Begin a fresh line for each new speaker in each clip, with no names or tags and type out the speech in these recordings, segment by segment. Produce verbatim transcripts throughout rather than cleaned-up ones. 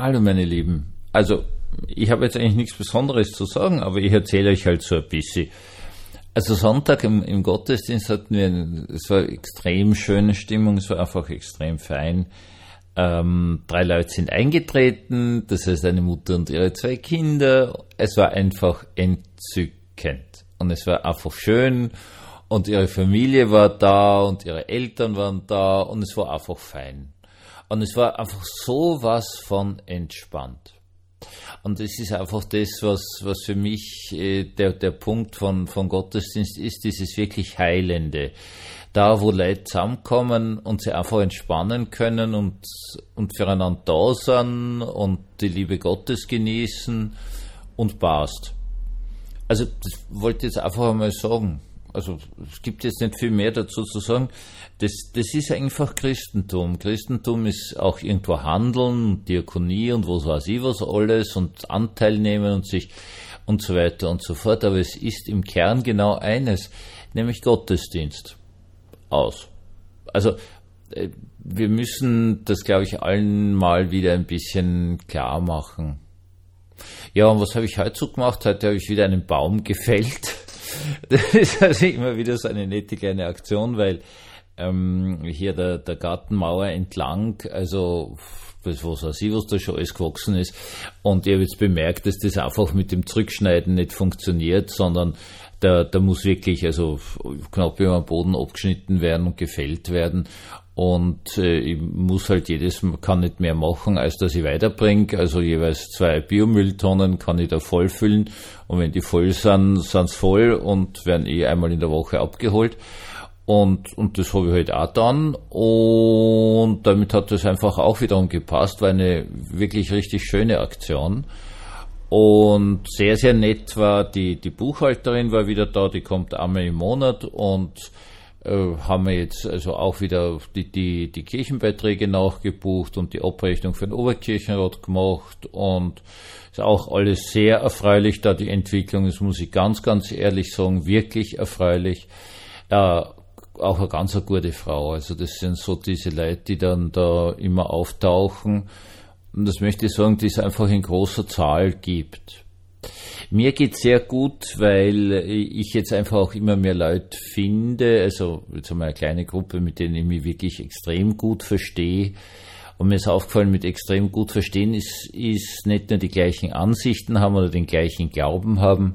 Hallo meine Lieben, also ich habe jetzt eigentlich nichts Besonderes zu sagen, aber ich erzähle euch halt so ein bisschen. Also Sonntag im, im Gottesdienst hatten wir, eine, es war eine extrem schöne Stimmung, es war einfach extrem fein. Ähm, drei Leute sind eingetreten, das heißt eine Mutter und ihre zwei Kinder. Es war einfach entzückend und es war einfach schön und ihre Familie war da und ihre Eltern waren da und es war einfach fein. Und es war einfach sowas von entspannt. Und das ist einfach das, was, was für mich äh, der, der Punkt von, von Gottesdienst ist, dieses wirklich Heilende. Da, wo Leute zusammenkommen und sich einfach entspannen können und, und füreinander da sind und die Liebe Gottes genießen und passt. Also, das wollte ich jetzt einfach einmal sagen. Also, es gibt jetzt nicht viel mehr dazu zu sagen. Das, das ist einfach Christentum. Christentum ist auch irgendwo Handeln, Diakonie und was weiß ich was alles und Anteil nehmen und sich und so weiter und so fort. Aber es ist im Kern genau eines, nämlich Gottesdienst. Aus. Also, wir müssen das, glaube ich, allen mal wieder ein bisschen klar machen. Ja, und was habe ich heute so gemacht? Heute habe ich wieder einen Baum gefällt. Das ist also immer wieder so eine nette kleine Aktion, weil ähm, hier der, der Gartenmauer entlang, also was weiß ich, was da schon alles gewachsen ist, und ich habe jetzt bemerkt, dass das einfach mit dem Zurückschneiden nicht funktioniert, sondern da, da muss wirklich also knapp über den Boden abgeschnitten werden und gefällt werden. Und äh, ich muss halt jedes, kann nicht mehr machen, als dass ich weiterbringe. Also jeweils zwei Biomülltonnen kann ich da vollfüllen. Und wenn die voll sind, sind's voll und werden eh einmal in der Woche abgeholt. Und, und das habe ich halt auch dann. Und damit hat das einfach auch wiederum gepasst. War eine wirklich richtig schöne Aktion. Und sehr, sehr nett war die, die Buchhalterin war wieder da, die kommt einmal im Monat und äh, haben wir jetzt also auch wieder die, die, die Kirchenbeiträge nachgebucht und die Abrechnung für den Oberkirchenrat gemacht und ist auch alles sehr erfreulich, da die Entwicklung, das muss ich ganz, ganz ehrlich sagen, wirklich erfreulich. Äh, auch eine ganz eine gute Frau, also das sind so diese Leute, die dann da immer auftauchen. Und das möchte ich sagen, die es einfach in großer Zahl gibt. Mir geht's sehr gut, weil ich jetzt einfach auch immer mehr Leute finde, also jetzt haben wir eine kleine Gruppe, mit denen ich mich wirklich extrem gut verstehe. Und mir ist aufgefallen, mit extrem gut verstehen ist, ist nicht nur die gleichen Ansichten haben oder den gleichen Glauben haben,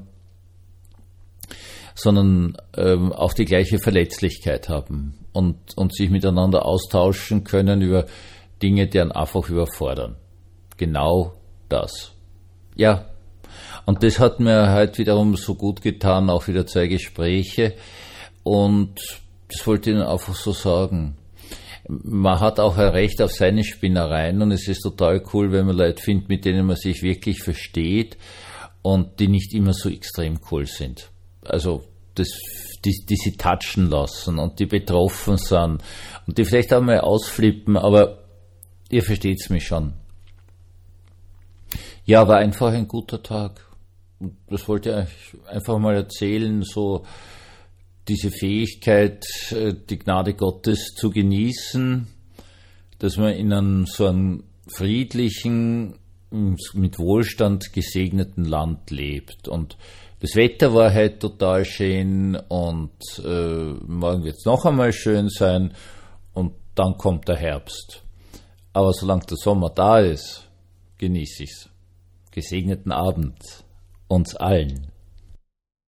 sondern ähm, auch die gleiche Verletzlichkeit haben und, und sich miteinander austauschen können über Dinge, die einen einfach überfordern. Genau das. Ja, und das hat mir halt wiederum so gut getan, auch wieder zwei Gespräche und das wollte ich Ihnen einfach so sagen. Man hat auch ein Recht auf seine Spinnereien und es ist total cool, wenn man Leute findet, mit denen man sich wirklich versteht und die nicht immer so extrem cool sind. Also das, die, die sie touchen lassen und die betroffen sind und die vielleicht auch mal ausflippen, aber ihr versteht's mich schon. Ja, war einfach ein guter Tag. Das wollte ich einfach mal erzählen, so diese Fähigkeit, die Gnade Gottes zu genießen, dass man in einem so einem friedlichen, mit Wohlstand gesegneten Land lebt. Und das Wetter war halt total schön und äh, morgen wird es noch einmal schön sein und dann kommt der Herbst. Aber solange der Sommer da ist, genieße ich's. Gesegneten Abend uns allen.